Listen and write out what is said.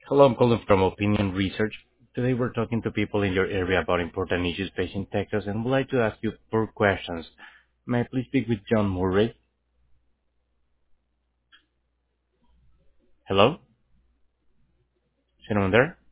Hello, I'm calling from Opinion Research. Today we're talking to people in your area about important issues facing Texas and would like to ask you 4 questions. May I please speak with John Murray? Hello? Is anyone there?